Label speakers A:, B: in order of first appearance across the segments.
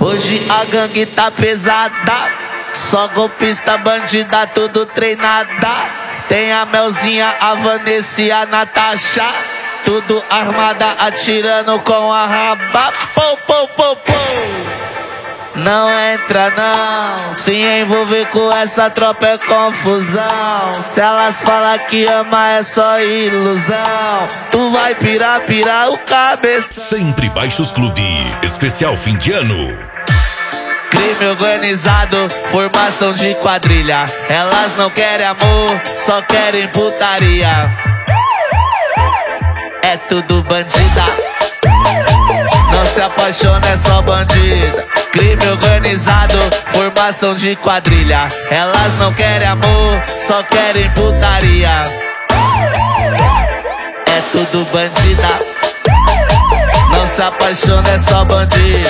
A: Hoje a gangue tá pesada, só golpista, bandida, tudo treinada. Tem a Melzinha, a Vanessa e a Natasha, tudo armada, atirando com a raba. Pou, pou, pou, pou. Não entra não, se envolver com essa tropa é confusão. Se elas falam que ama é só ilusão. Tu vai pirar o cabeça.
B: Sempre Baixos Clube, especial fim de ano.
A: Crime organizado, formação de quadrilha. Elas não querem amor, só querem putaria. É tudo bandida, não se apaixona, é só bandida. Crime organizado, formação de quadrilha. Elas não querem amor, só querem putaria. É tudo bandida, não se apaixona, é só bandida.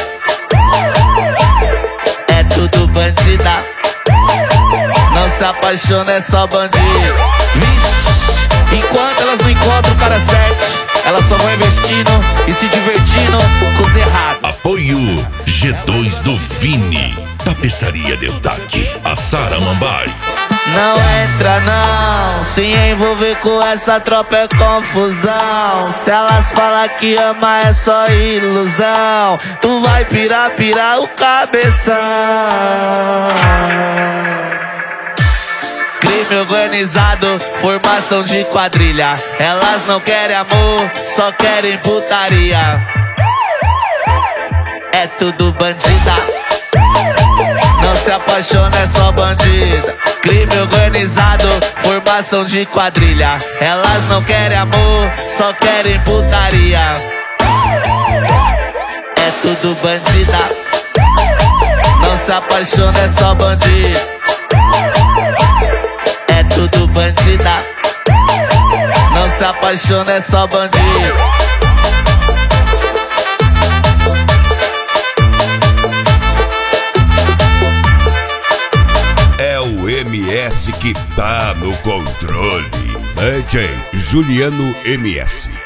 A: É tudo bandida, não se apaixona, é só bandido. Vixe, enquanto elas não encontram o cara certo, elas só vão investindo e se divertindo com os errados.
B: Apoio G2 do Vini. Tapeçaria Destaque, a Sara Mambai.
A: Não entra não, se envolver com essa tropa é confusão. Se elas falam que ama é só ilusão. Tu vai pirar o cabeção. Crime organizado, formação de quadrilha. Elas não querem amor, só querem putaria. É tudo bandida, não se apaixona, é só bandida. Crime organizado, formação de quadrilha. Elas não querem amor, só querem putaria. É tudo bandida, não se apaixona, é só bandida. É tudo bandida, não se apaixona, é só bandido.
C: É o MS que tá no controle. DJ Juliano MS.